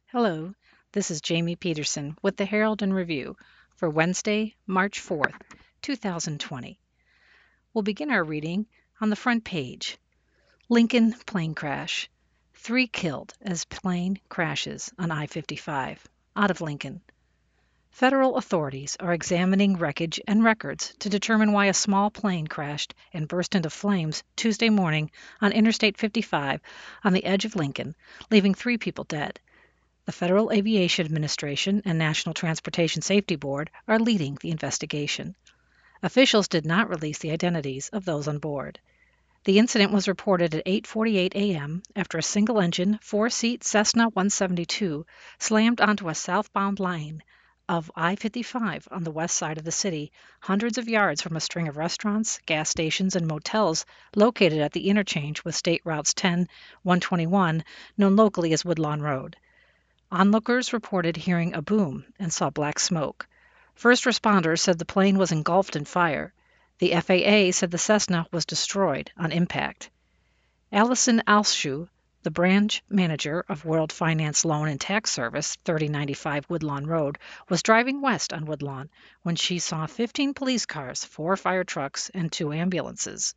Hello, this is Jamie Peterson with the Herald and Review for Wednesday, March 4th, 2020. We'll begin our reading on the front page. Lincoln plane crash. 3 killed as plane crashes on I-55 out of Lincoln. Federal authorities are examining wreckage and records to determine why a small plane crashed and burst into flames Tuesday morning on Interstate 55 on the edge of Lincoln, leaving 3 people dead. The Federal Aviation Administration and National Transportation Safety Board are leading the investigation. Officials did not release the identities of those on board. The incident was reported at 8:48 a.m. after a single-engine, 4-seat Cessna 172 slammed onto a southbound lane of I-55 on the west side of the city, hundreds of yards from a string of restaurants, gas stations, and motels located at the interchange with State Routes 10, 121, known locally as Woodlawn Road. Onlookers reported hearing a boom and saw black smoke. First responders said the plane was engulfed in fire. The FAA said the Cessna was destroyed on impact. Allison Alshu, the branch manager of World Finance Loan and Tax Service, 3095 Woodlawn Road, was driving west on Woodlawn when she saw 15 police cars, 4 fire trucks, and 2 ambulances.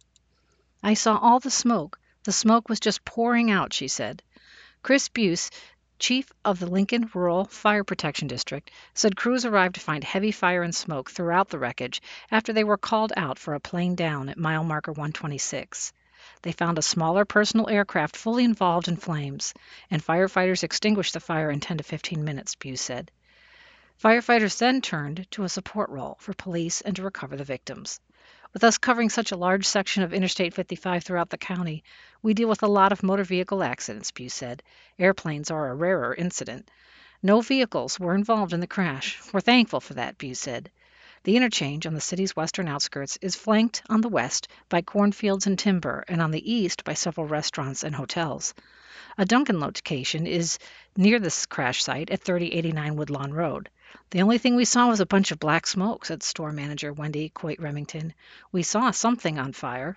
I saw all the smoke. The smoke was just pouring out, she said. Chris Buse, chief of the Lincoln Rural Fire Protection District, said crews arrived to find heavy fire and smoke throughout the wreckage after they were called out for a plane down at mile marker 126. They found a smaller personal aircraft fully involved in flames, and firefighters extinguished the fire in 10 to 15 minutes, Buse said. Firefighters then turned to a support role for police and to recover the victims. With us covering such a large section of Interstate 55 throughout the county, we deal with a lot of motor vehicle accidents, Buse said. Airplanes are a rarer incident. No vehicles were involved in the crash. We're thankful for that, Buse said. The interchange on the city's western outskirts is flanked on the west by cornfields and timber, and on the east by several restaurants and hotels. A Dunkin' location is near this crash site at 3089 Woodlawn Road. The only thing we saw was a bunch of black smoke, said store manager Wendy Coit Remington. We saw something on fire.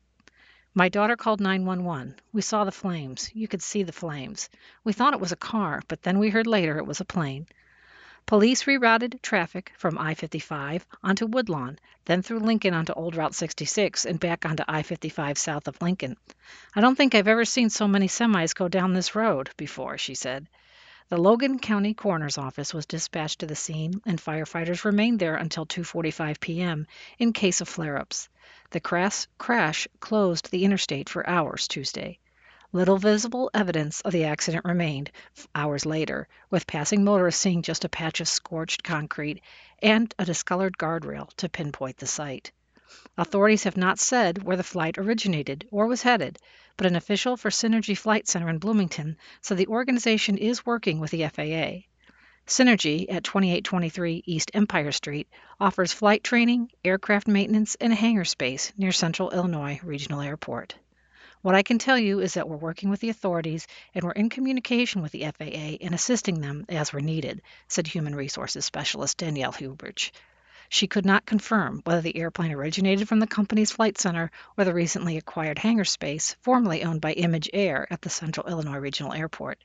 My daughter called 911. We saw the flames. You could see the flames. We thought it was a car, but then we heard later it was a plane. Police rerouted traffic from I-55 onto Woodlawn, then through Lincoln onto Old Route 66 and back onto I-55 south of Lincoln. I don't think I've ever seen so many semis go down this road before, she said. The Logan County Coroner's Office was dispatched to the scene, and firefighters remained there until 2:45 p.m. in case of flare-ups. The crash closed the interstate for hours Tuesday. Little visible evidence of the accident remained hours later, with passing motorists seeing just a patch of scorched concrete and a discolored guardrail to pinpoint the site. Authorities have not said where the flight originated or was headed, but an official for Synergy Flight Center in Bloomington said the organization is working with the FAA. Synergy at 2823 East Empire Street offers flight training, aircraft maintenance, and hangar space near Central Illinois Regional Airport. What I can tell you is that we're working with the authorities and we're in communication with the FAA and assisting them as we're needed, said Human Resources Specialist Danielle Huberch. She could not confirm whether the airplane originated from the company's flight center or the recently acquired hangar space, formerly owned by Image Air at the Central Illinois Regional Airport.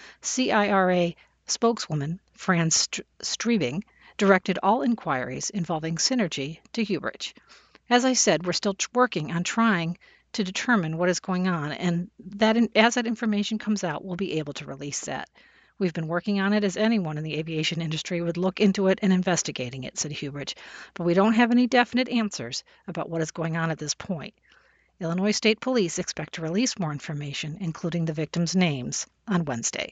CIRA spokeswoman Fran Strebing directed all inquiries involving Synergy to Huberch. As I said, we're still working on trying to determine what is going on, and as that information comes out, we'll be able to release that. We've been working on it as anyone in the aviation industry would look into it and investigating it, said Huberch, but we don't have any definite answers about what is going on at this point. Illinois State Police expect to release more information, including the victims' names, on Wednesday.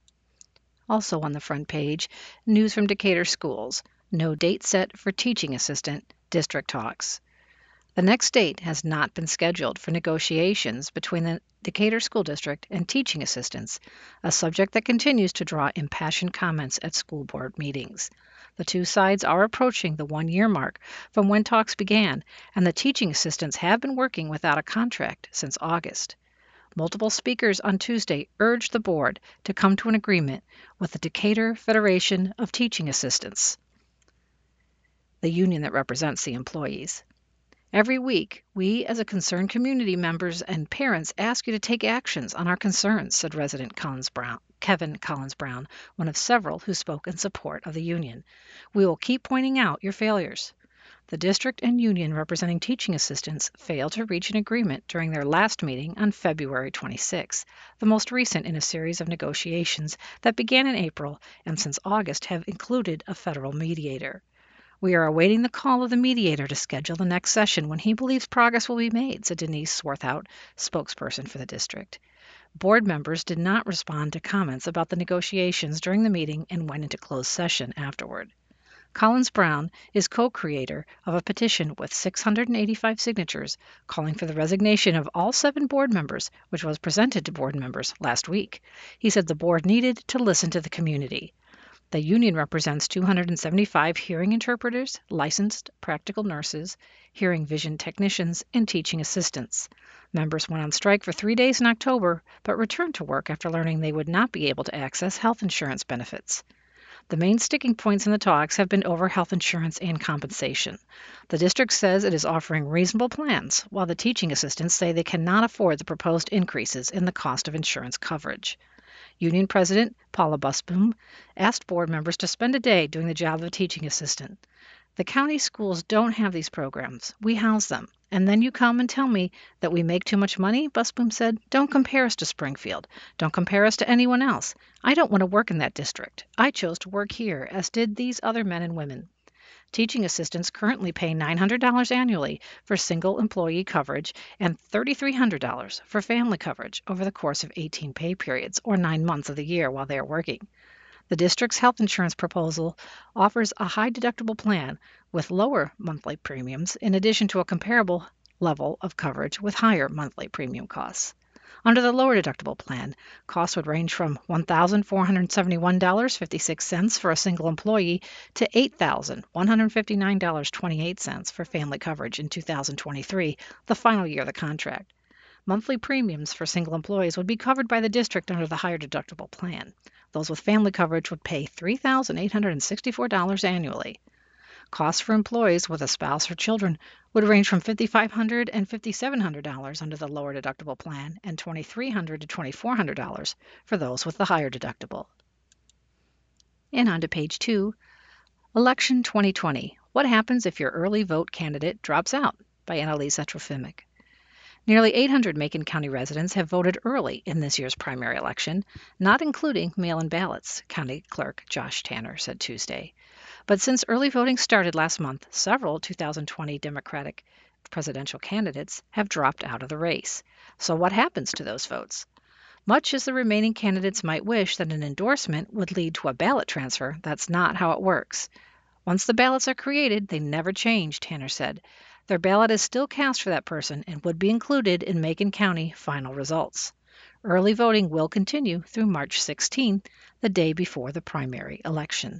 Also on the front page, news from Decatur schools. No date set for teaching assistant district talks. The next date has not been scheduled for negotiations between the Decatur School District and teaching assistants, a subject that continues to draw impassioned comments at school board meetings. The two sides are approaching the one-year mark from when talks began, and the teaching assistants have been working without a contract since August. Multiple speakers on Tuesday urged the board to come to an agreement with the Decatur Federation of Teaching Assistants, the union that represents the employees. Every week, we as a concerned community members and parents ask you to take actions on our concerns, said resident Kevin Collins Brown, one of several who spoke in support of the union. We will keep pointing out your failures. The district and union representing teaching assistants failed to reach an agreement during their last meeting on February 26, the most recent in a series of negotiations that began in April and since August have included a federal mediator. We are awaiting the call of the mediator to schedule the next session when he believes progress will be made, said Denise Swarthout, spokesperson for the district. Board members did not respond to comments about the negotiations during the meeting and went into closed session afterward. Collins Brown is co-creator of a petition with 685 signatures calling for the resignation of all 7 board members, which was presented to board members last week. He said the board needed to listen to the community. The union represents 275 hearing interpreters, licensed practical nurses, hearing vision technicians, and teaching assistants. Members went on strike for 3 days in October, but returned to work after learning they would not be able to access health insurance benefits. The main sticking points in the talks have been over health insurance and compensation. The district says it is offering reasonable plans, while the teaching assistants say they cannot afford the proposed increases in the cost of insurance coverage. Union President Paula Busboom asked board members to spend a day doing the job of a teaching assistant. The county schools don't have these programs. We house them. And then you come and tell me that we make too much money, Busboom said. Don't compare us to Springfield. Don't compare us to anyone else. I don't want to work in that district. I chose to work here, as did these other men and women. Teaching assistants currently pay $900 annually for single employee coverage and $3,300 for family coverage over the course of 18 pay periods, or 9 months of the year while they are working. The district's health insurance proposal offers a high deductible plan with lower monthly premiums in addition to a comparable level of coverage with higher monthly premium costs. Under the lower deductible plan, costs would range from $1,471.56 for a single employee to $8,159.28 for family coverage in 2023, the final year of the contract. Monthly premiums for single employees would be covered by the district under the higher deductible plan. Those with family coverage would pay $3,864 annually. Costs for employees with a spouse or children would range from $5,500 and $5,700 under the lower deductible plan and $2,300 to $2,400 for those with the higher deductible. And on to page 2, Election 2020. What happens if your early vote candidate drops out? By Annalisa Trofimic. Nearly 800 Macon County residents have voted early in this year's primary election, not including mail-in ballots, County Clerk Josh Tanner said Tuesday. But since early voting started last month, several 2020 Democratic presidential candidates have dropped out of the race. So what happens to those votes? Much as the remaining candidates might wish that an endorsement would lead to a ballot transfer, that's not how it works. Once the ballots are created, they never change, Tanner said. Their ballot is still cast for that person and would be included in Macon County final results. Early voting will continue through March 16, the day before the primary election.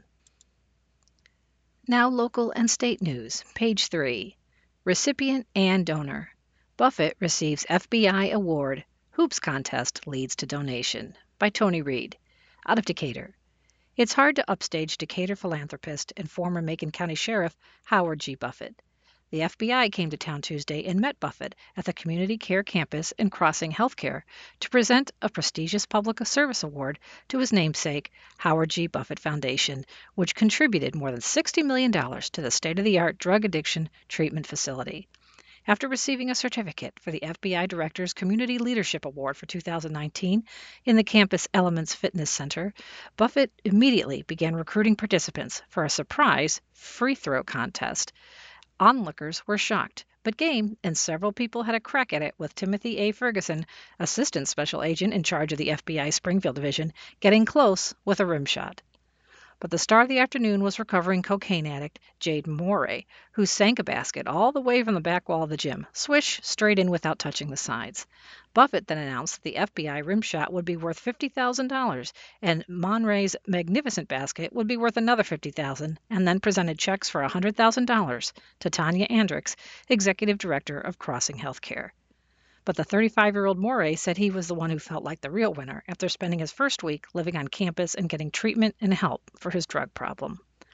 Now local and state news. Page 3. Recipient and donor. Buffett receives FBI award. Hoops contest leads to donation. By Tony Reed. Out of Decatur. It's hard to upstage Decatur philanthropist and former Macon County Sheriff Howard G. Buffett. The FBI came to town Tuesday and met Buffett at the Community Care Campus in Crossing Healthcare to present a prestigious public service award to his namesake, Howard G. Buffett Foundation, which contributed more than $60 million to the state-of-the-art drug addiction treatment facility. After receiving a certificate for the FBI Director's Community Leadership Award for 2019 in the campus Elements Fitness Center, Buffett immediately began recruiting participants for a surprise free throw contest. Onlookers were shocked, but game, and several people had a crack at it, with Timothy A. Ferguson, Assistant Special Agent in charge of the FBI Springfield Division, getting close with a rim shot. But the star of the afternoon was recovering cocaine addict Jade Moray, who sank a basket all the way from the back wall of the gym, swish, straight in without touching the sides. Buffett then announced that the FBI rim shot would be worth $50,000, and Monray's magnificent basket would be worth another $50,000, and then presented checks for $100,000 to Tanya Andrix, Executive Director of Crossing Healthcare. But the 35-year-old Moray said he was the one who felt like the real winner after spending his first week living on campus and getting treatment and help for his drug problem.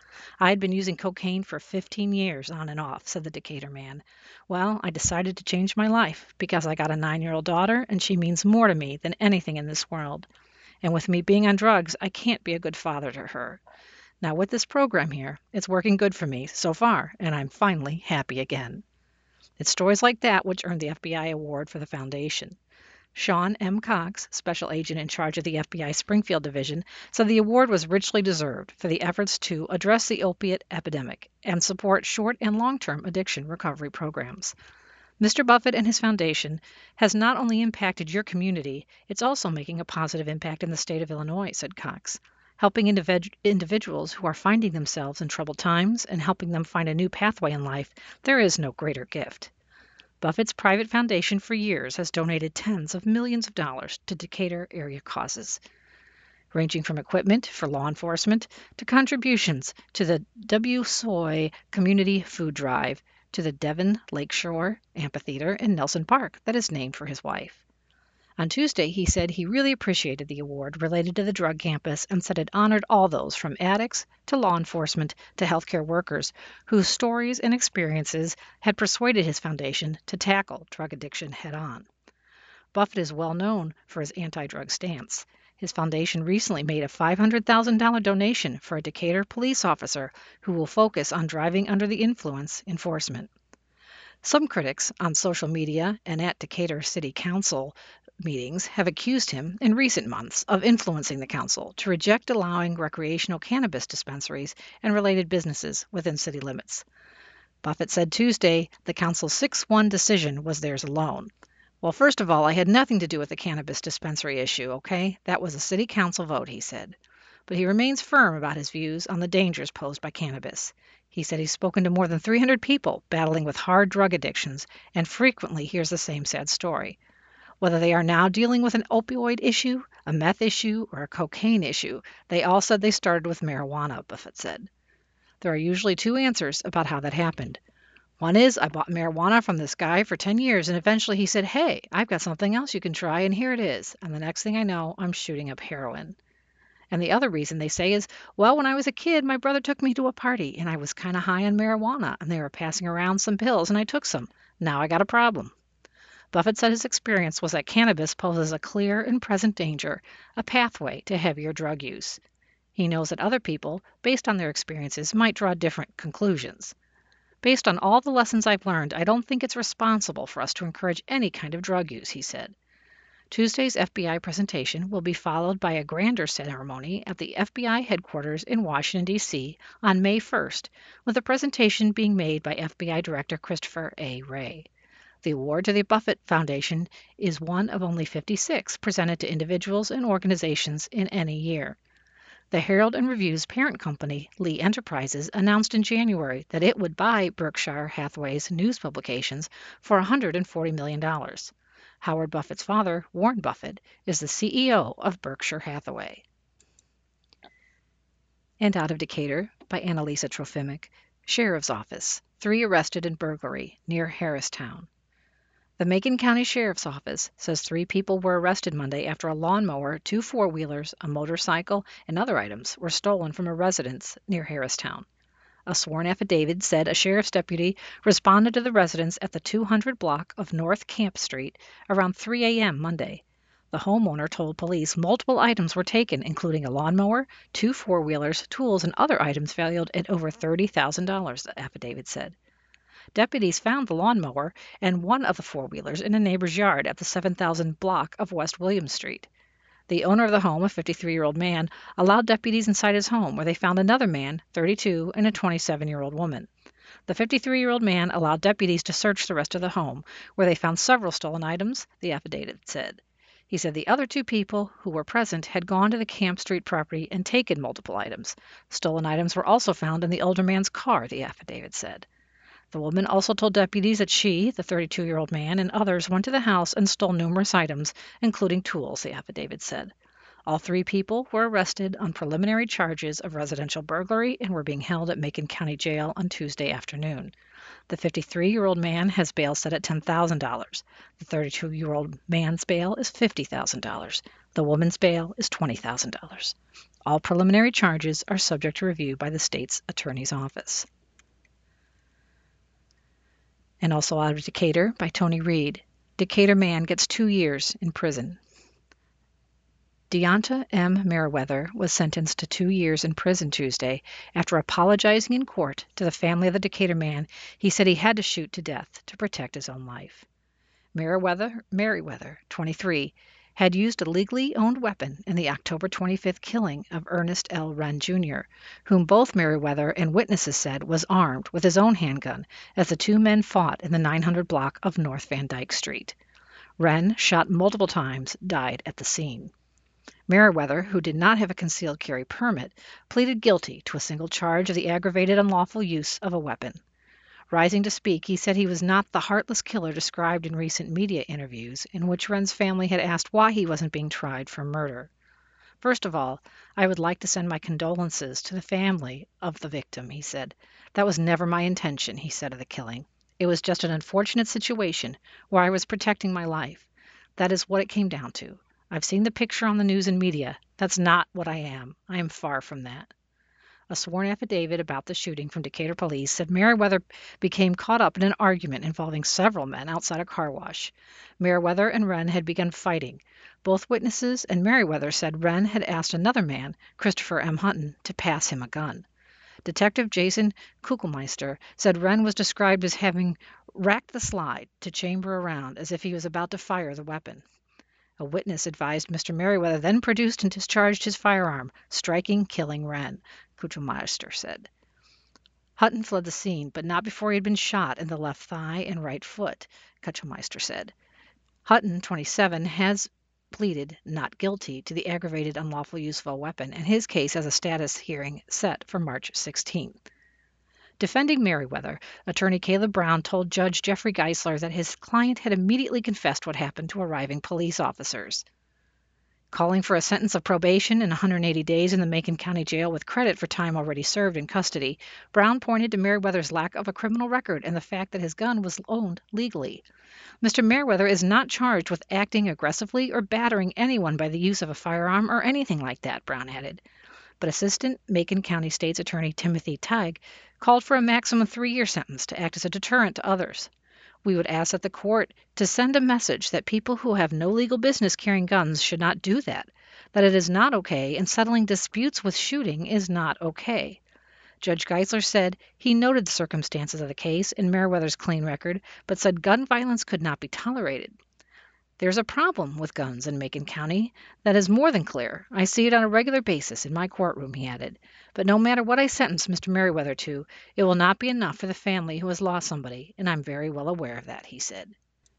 I had been using cocaine for 15 years on and off, said the Decatur man. Well, I decided to change my life because I got a 9-year-old daughter and she means more to me than anything in this world. And with me being on drugs, I can't be a good father to her. Now, with this program here, it's working good for me so far, and I'm finally happy again. It's stories like that which earned the FBI award for the foundation. Sean M. Cox, special agent in charge of the FBI Springfield Division, said the award was richly deserved for the efforts to address the opiate epidemic and support short and long-term addiction recovery programs. Mr. Buffett and his foundation has not only impacted your community, it's also making a positive impact in the state of Illinois, said Cox, helping individuals who are finding themselves in troubled times and helping them find a new pathway in life. There is no greater gift. Buffett's private foundation for years has donated tens of millions of dollars to Decatur area causes, ranging from equipment for law enforcement to contributions to the W-Soy Community Food Drive to the Devon Lakeshore Amphitheater in Nelson Park that is named for his wife. On Tuesday, he said he really appreciated the award related to the drug campus and said it honored all those from addicts to law enforcement to healthcare workers whose stories and experiences had persuaded his foundation to tackle drug addiction head on. Buffett is well known for his anti-drug stance. His foundation recently made a $500,000 donation for a Decatur police officer who will focus on driving under the influence enforcement. Some critics on social media and at Decatur City Council meetings have accused him in recent months of influencing the council to reject allowing recreational cannabis dispensaries and related businesses within city limits. Buffett said Tuesday the council's 6-1 decision was theirs alone. Well, first of all, I had nothing to do with the cannabis dispensary issue, okay? That was a city council vote, he said. But he remains firm about his views on the dangers posed by cannabis. He said he's spoken to more than 300 people battling with hard drug addictions and frequently hears the same sad story. Whether they are now dealing with an opioid issue, a meth issue, or a cocaine issue, they all said they started with marijuana, Buffett said. There are usually two answers about how that happened. One is, I bought marijuana from this guy for 10 years, and eventually he said, hey, I've got something else you can try, and here it is. And the next thing I know, I'm shooting up heroin. And the other reason they say is, well, when I was a kid, my brother took me to a party, and I was kind of high on marijuana, and they were passing around some pills, and I took some. Now I got a problem. Buffett said his experience was that cannabis poses a clear and present danger, a pathway to heavier drug use. He knows that other people, based on their experiences, might draw different conclusions. Based on all the lessons I've learned, I don't think it's responsible for us to encourage any kind of drug use, he said. Tuesday's FBI presentation will be followed by a grander ceremony at the FBI headquarters in Washington, D.C. on May 1st, with a presentation being made by FBI Director Christopher A. Wray. The award to the Buffett Foundation is one of only 56 presented to individuals and organizations in any year. The Herald and Review's parent company, Lee Enterprises, announced in January that it would buy Berkshire Hathaway's news publications for $140 million. Howard Buffett's father, Warren Buffett, is the CEO of Berkshire Hathaway. And out of Decatur, by Annalisa Trofimic, Sheriff's Office, 3 arrested in burglary near Harristown. The Macon County Sheriff's Office says 3 people were arrested Monday after a lawnmower, 2 four-wheelers, a motorcycle, and other items were stolen from a residence near Harristown. A sworn affidavit said a sheriff's deputy responded to the residence at the 200 block of North Camp Street around 3 a.m. Monday. The homeowner told police multiple items were taken, including a lawnmower, 2 four-wheelers, tools, and other items valued at over $30,000, the affidavit said. Deputies found the lawnmower and one of the four-wheelers in a neighbor's yard at the 7,000 block of West William Street. The owner of the home, a 53-year-old man, allowed deputies inside his home, where they found another man, 32, and a 27-year-old woman. The 53-year-old man allowed deputies to search the rest of the home, where they found several stolen items, the affidavit said. He said the other 2 people who were present had gone to the Camp Street property and taken multiple items. Stolen items were also found in the older man's car, the affidavit said. The woman also told deputies that she, the 32-year-old man, and others went to the house and stole numerous items, including tools, the affidavit said. All 3 people were arrested on preliminary charges of residential burglary and were being held at Macon County Jail on Tuesday afternoon. The 53-year-old man has bail set at $10,000. The 32-year-old man's bail is $50,000. The woman's bail is $20,000. All preliminary charges are subject to review by the state's attorney's office. And also out of Decatur by Tony Reed. Decatur man gets 2 years in prison. Deonta M. Merriweather was sentenced to 2 years in prison Tuesday after apologizing in court to the family of the Decatur man he said he had to shoot to death to protect his own life. Merriweather, 23, had used a legally owned weapon in the October 25th killing of Ernest L. Wren, Jr., whom both Merriweather and witnesses said was armed with his own handgun as the 2 men fought in the 900 block of North Van Dyke Street. Wren, shot multiple times, died at the scene. Merriweather, who did not have a concealed carry permit, pleaded guilty to a single charge of the aggravated unlawful use of a weapon. Rising to speak, he said he was not the heartless killer described in recent media interviews in which Wren's family had asked why he wasn't being tried for murder. First of all, I would like to send my condolences to the family of the victim, he said. That was never my intention, he said of the killing. It was just an unfortunate situation where I was protecting my life. That is what it came down to. I've seen the picture on the news and media. That's not what I am. I am far from that. A sworn affidavit about the shooting from Decatur police said Merriweather became caught up in an argument involving several men outside a car wash. Merriweather and Wren had begun fighting. Both witnesses and Merriweather said Wren had asked another man, Christopher M. Hutton, to pass him a gun. Detective Jason Kugelmeister said Wren was described as having racked the slide to chamber around as if he was about to fire the weapon. A witness advised Mr. Merriweather then produced and discharged his firearm, striking, killing Wren, Kugelmeister said. Hutton fled the scene, but not before he had been shot in the left thigh and right foot, Kugelmeister said. Hutton, 27, has pleaded not guilty to the aggravated unlawful use of a weapon, and his case has a status hearing set for March 16th. Defending Merriweather, attorney Caleb Brown told Judge Jeffrey Geisler that his client had immediately confessed what happened to arriving police officers. Calling for a sentence of probation and 180 days in the Macon County Jail with credit for time already served in custody, Brown pointed to Merriweather's lack of a criminal record and the fact that his gun was owned legally. Mr. Merriweather is not charged with acting aggressively or battering anyone by the use of a firearm or anything like that, Brown added. But Assistant Macon County State's Attorney Timothy Teig called for a maximum 3-year sentence to act as a deterrent to others. We would ask that the court to send a message that people who have no legal business carrying guns should not do that it is not okay, and settling disputes with shooting is not okay. Judge Geisler said he noted the circumstances of the case and Merriweather's clean record, but said gun violence could not be tolerated. There's a problem with guns in Macon County that is more than clear. I see it on a regular basis in my courtroom, he added. But no matter what I sentence Mr. Merriweather to, it will not be enough for the family who has lost somebody, and I'm very well aware of that, he said.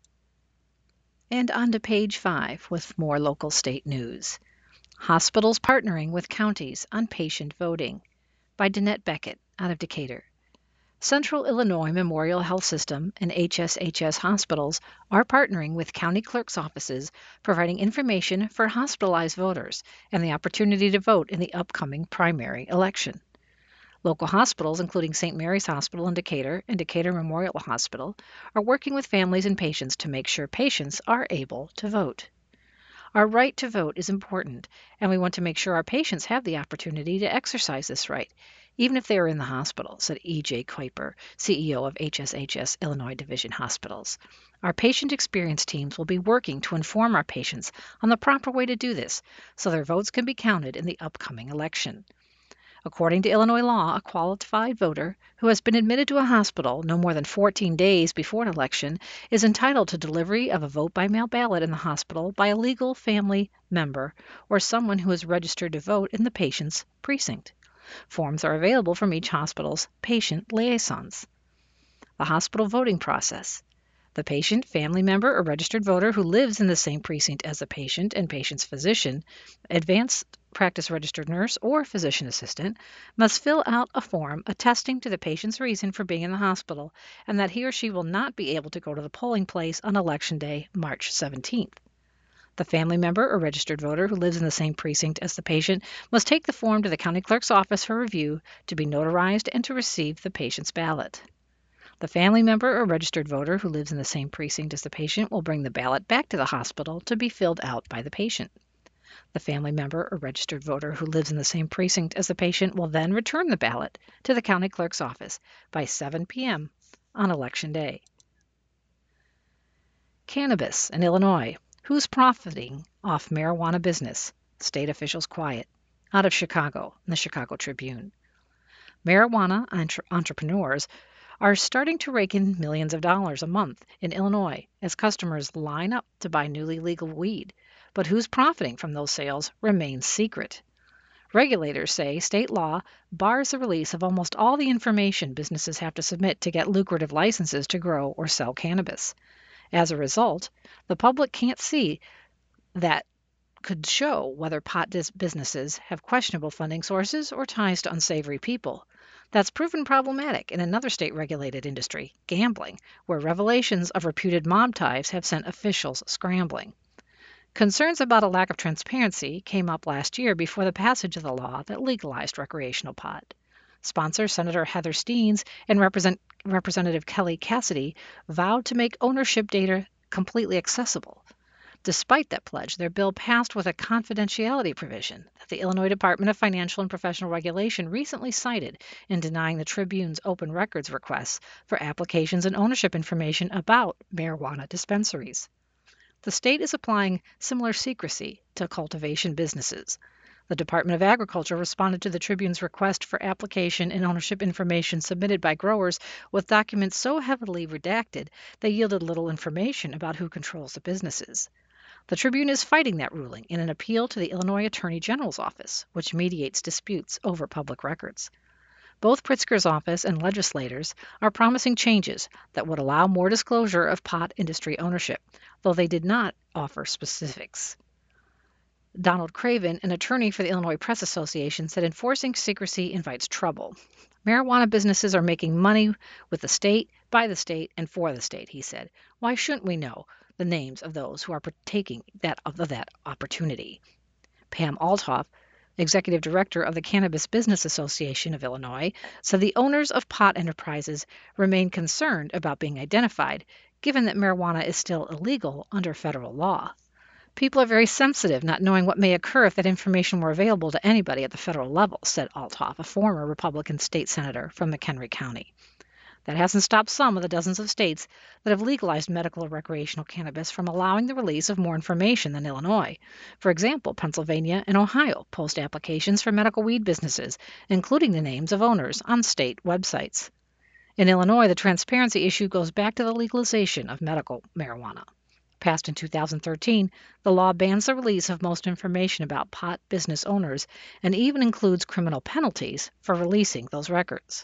And on to page 5 with more local state news. Hospitals partnering with counties on patient voting by Danette Beckett out of Decatur. Central Illinois Memorial Health System and HSHS hospitals are partnering with county clerks' offices, providing information for hospitalized voters and the opportunity to vote in the upcoming primary election. Local hospitals, including St. Mary's Hospital in Decatur and Decatur Memorial Hospital, are working with families and patients to make sure patients are able to vote. Our right to vote is important, and we want to make sure our patients have the opportunity to exercise this right, even if they are in the hospital, said E.J. Kuiper, CEO of HSHS Illinois Division Hospitals. Our patient experience teams will be working to inform our patients on the proper way to do this so their votes can be counted in the upcoming election. According to Illinois law, a qualified voter who has been admitted to a hospital no more than 14 days before an election is entitled to delivery of a vote-by-mail ballot in the hospital by a legal family member or someone who is registered to vote in the patient's precinct. Forms are available from each hospital's patient liaisons. The hospital voting process. The patient, family member, or registered voter who lives in the same precinct as the patient and patient's physician, advanced practice registered nurse, or physician assistant must fill out a form attesting to the patient's reason for being in the hospital and that he or she will not be able to go to the polling place on Election Day, March 17th. The family member or registered voter who lives in the same precinct as the patient must take the form to the county clerk's office for review, to be notarized, and to receive the patient's ballot. The family member or registered voter who lives in the same precinct as the patient will bring the ballot back to the hospital to be filled out by the patient. The family member or registered voter who lives in the same precinct as the patient will then return the ballot to the county clerk's office by 7 p.m. on Election Day. Cannabis in Illinois. Who's profiting off marijuana business? State officials quiet. Out of Chicago, in the Chicago Tribune. Marijuana entrepreneurs are starting to rake in millions of dollars a month in Illinois as customers line up to buy newly legal weed. But who's profiting from those sales remains secret. Regulators say state law bars the release of almost all the information businesses have to submit to get lucrative licenses to grow or sell cannabis. As a result, the public can't see that could show whether pot businesses have questionable funding sources or ties to unsavory people. That's proven problematic in another state-regulated industry, gambling, where revelations of reputed mob ties have sent officials scrambling. Concerns about a lack of transparency came up last year before the passage of the law that legalized recreational pot. Sponsor Senator Heather Steens and Representative Kelly Cassidy vowed to make ownership data completely accessible. Despite that pledge, their bill passed with a confidentiality provision that the Illinois Department of Financial and Professional Regulation recently cited in denying the Tribune's open records requests for applications and ownership information about marijuana dispensaries. The state is applying similar secrecy to cultivation businesses. The Department of Agriculture responded to the Tribune's request for application and ownership information submitted by growers with documents so heavily redacted they yielded little information about who controls the businesses. The Tribune is fighting that ruling in an appeal to the Illinois Attorney General's office, which mediates disputes over public records. Both Pritzker's office and legislators are promising changes that would allow more disclosure of pot industry ownership, though they did not offer specifics. Donald Craven, an attorney for the Illinois Press Association, said enforcing secrecy invites trouble. Marijuana businesses are making money with the state, by the state, and for the state, he said. Why shouldn't we know the names of those who are partaking of that opportunity? Pam Althoff, executive director of the Cannabis Business Association of Illinois, said the owners of pot enterprises remain concerned about being identified, given that marijuana is still illegal under federal law. People are very sensitive, not knowing what may occur if that information were available to anybody at the federal level, said Althoff, a former Republican state senator from McHenry County. That hasn't stopped some of the dozens of states that have legalized medical or recreational cannabis from allowing the release of more information than Illinois. For example, Pennsylvania and Ohio post applications for medical weed businesses, including the names of owners, on state websites. In Illinois, the transparency issue goes back to the legalization of medical marijuana. Passed in 2013, the law bans the release of most information about pot business owners and even includes criminal penalties for releasing those records.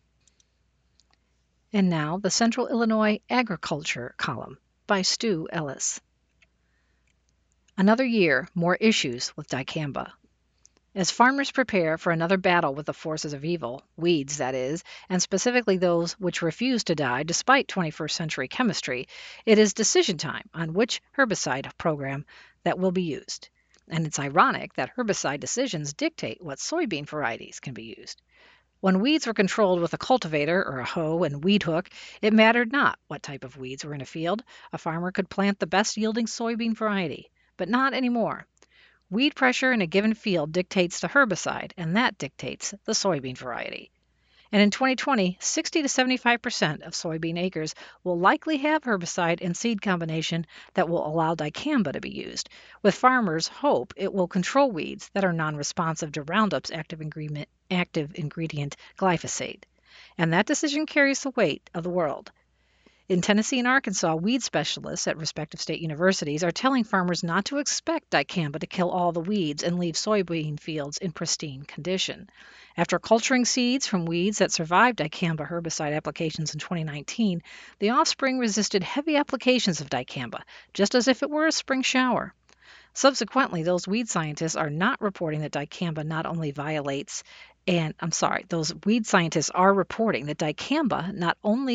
And now, the Central Illinois Agriculture column by Stu Ellis. Another year, more issues with dicamba. As farmers prepare for another battle with the forces of evil, weeds that is, and specifically those which refuse to die despite 21st century chemistry, it is decision time on which herbicide program that will be used. And it's ironic that herbicide decisions dictate what soybean varieties can be used. When weeds were controlled with a cultivator or a hoe and weed hook, it mattered not what type of weeds were in a field. A farmer could plant the best yielding soybean variety, but not anymore. Weed pressure in a given field dictates the herbicide, and that dictates the soybean variety. And in 2020, 60 to 75% of soybean acres will likely have herbicide and seed combination that will allow dicamba to be used, with farmers' hope it will control weeds that are non-responsive to Roundup's active ingredient glyphosate. And that decision carries the weight of the world. In Tennessee and Arkansas, weed specialists at respective state universities are telling farmers not to expect dicamba to kill all the weeds and leave soybean fields in pristine condition. After culturing seeds from weeds that survived dicamba herbicide applications in 2019, the offspring resisted heavy applications of dicamba, just as if it were a spring shower. Subsequently, those weed scientists are not reporting that dicamba not only those weed scientists are reporting that dicamba not only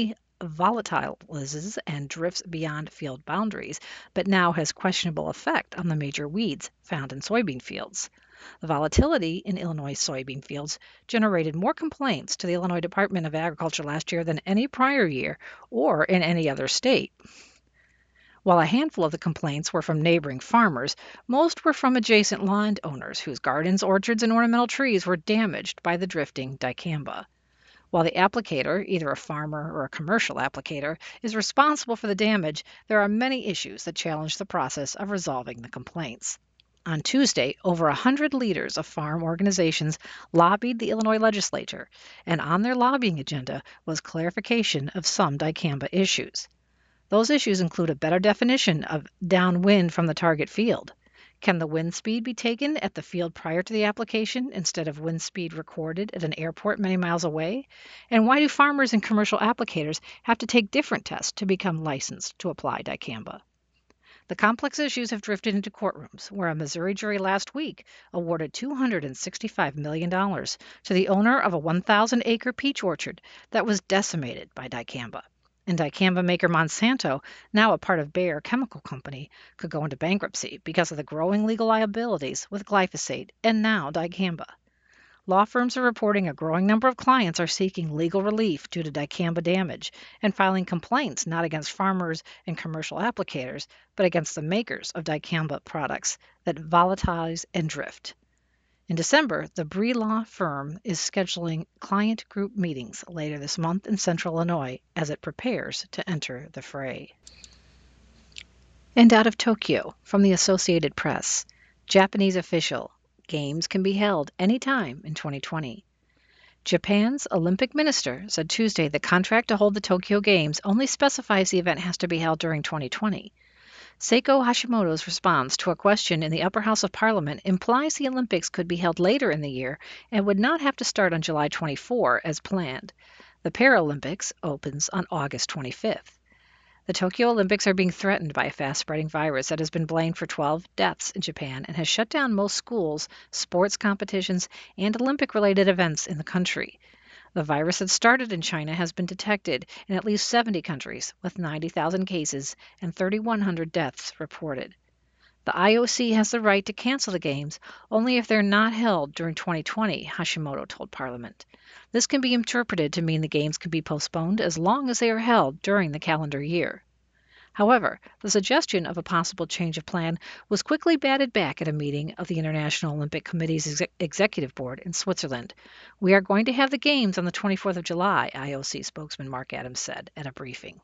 volatilizes and drifts beyond field boundaries, but now has questionable effect on the major weeds found in soybean fields. The volatility in Illinois soybean fields generated more complaints to the Illinois Department of Agriculture last year than any prior year or in any other state. While a handful of the complaints were from neighboring farmers, most were from adjacent landowners whose gardens, orchards, and ornamental trees were damaged by the drifting dicamba. While the applicator, either a farmer or a commercial applicator, is responsible for the damage, there are many issues that challenge the process of resolving the complaints. On Tuesday, over 100 leaders of farm organizations lobbied the Illinois legislature, and on their lobbying agenda was clarification of some dicamba issues. Those issues include a better definition of downwind from the target field. Can the wind speed be taken at the field prior to the application instead of wind speed recorded at an airport many miles away? And why do farmers and commercial applicators have to take different tests to become licensed to apply dicamba? The complex issues have drifted into courtrooms, where a Missouri jury last week awarded $265 million to the owner of a 1,000-acre peach orchard that was decimated by dicamba. And dicamba maker Monsanto, now a part of Bayer Chemical Company, could go into bankruptcy because of the growing legal liabilities with glyphosate and now dicamba. Law firms are reporting a growing number of clients are seeking legal relief due to dicamba damage and filing complaints not against farmers and commercial applicators, but against the makers of dicamba products that volatilize and drift. In December, the Bree Law Firm is scheduling client group meetings later this month in Central Illinois as it prepares to enter the fray. And out of Tokyo, from the Associated Press, Japanese official, games can be held anytime in 2020. Japan's Olympic minister said Tuesday the contract to hold the Tokyo Games only specifies the event has to be held during 2020. Seiko Hashimoto's response to a question in the upper house of Parliament implies the Olympics could be held later in the year and would not have to start on July 24 as planned. The Paralympics opens on August 25th. The Tokyo Olympics are being threatened by a fast-spreading virus that has been blamed for 12 deaths in Japan and has shut down most schools, sports competitions, and Olympic-related events in the country. The virus that started in China has been detected in at least 70 countries, with 90,000 cases and 3,100 deaths reported. The IOC has the right to cancel the Games only if they're not held during 2020, Hashimoto told Parliament. This can be interpreted to mean the Games can be postponed as long as they are held during the calendar year. However, the suggestion of a possible change of plan was quickly batted back at a meeting of the International Olympic Committee's Executive Board in Switzerland. We are going to have the Games on the 24th of July, IOC spokesman Mark Adams said at a briefing.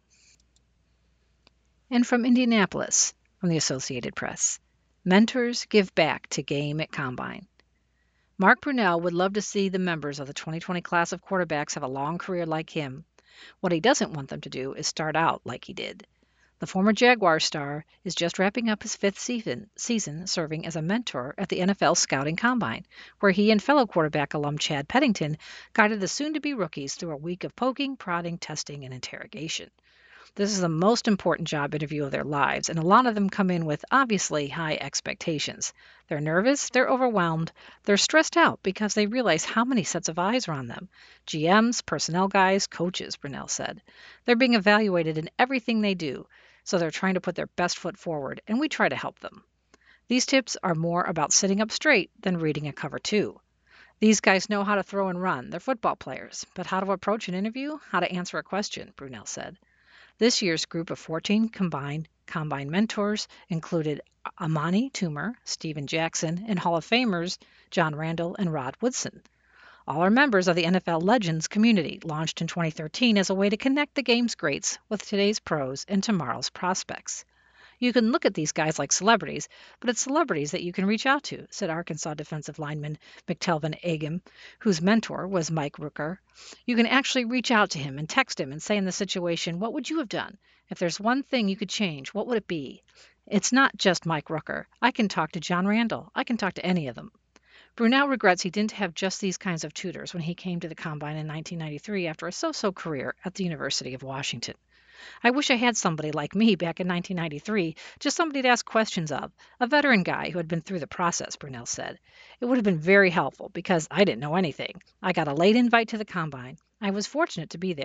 And from Indianapolis, from the Associated Press, mentors give back to game at Combine. Mark Brunell would love to see the members of the 2020 class of quarterbacks have a long career like him. What he doesn't want them to do is start out like he did. The former Jaguar star is just wrapping up his 5th season serving as a mentor at the NFL Scouting Combine, where he and fellow quarterback alum Chad Pennington guided the soon-to-be rookies through a week of poking, prodding, testing, and interrogation. This is the most important job interview of their lives, and a lot of them come in with obviously high expectations. They're nervous, they're overwhelmed, they're stressed out because they realize how many sets of eyes are on them. GMs, personnel guys, coaches, Brunell said. They're being evaluated in everything they do, so they're trying to put their best foot forward, and we try to help them. These tips are more about sitting up straight than reading a cover two. These guys know how to throw and run. They're football players. But how to approach an interview? How to answer a question, Brunell said. This year's group of 14 combine mentors included Amani Toomer, Steven Jackson, and Hall of Famers John Randall and Rod Woodson. All are members of the NFL Legends community, launched in 2013 as a way to connect the game's greats with today's pros and tomorrow's prospects. You can look at these guys like celebrities, but it's celebrities that you can reach out to, said Arkansas defensive lineman McTelvin Agam, whose mentor was Mike Rooker. You can actually reach out to him and text him and say in the situation, what would you have done? If there's one thing you could change, what would it be? It's not just Mike Rooker. I can talk to John Randall. I can talk to any of them. Brunell regrets he didn't have just these kinds of tutors when he came to the Combine in 1993 after a so-so career at the University of Washington. I wish I had somebody like me back in 1993, just somebody to ask questions of, a veteran guy who had been through the process, Brunell said. It would have been very helpful because I didn't know anything. I got a late invite to the Combine. I was fortunate to be there.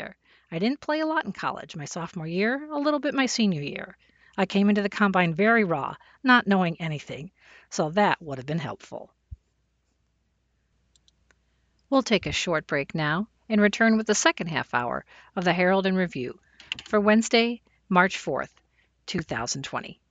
I didn't play a lot in college my sophomore year, a little bit my senior year. I came into the combine very raw, not knowing anything, so that would have been helpful. We'll take a short break now and return with the second half hour of the Herald and Review for Wednesday, March 4th, 2020.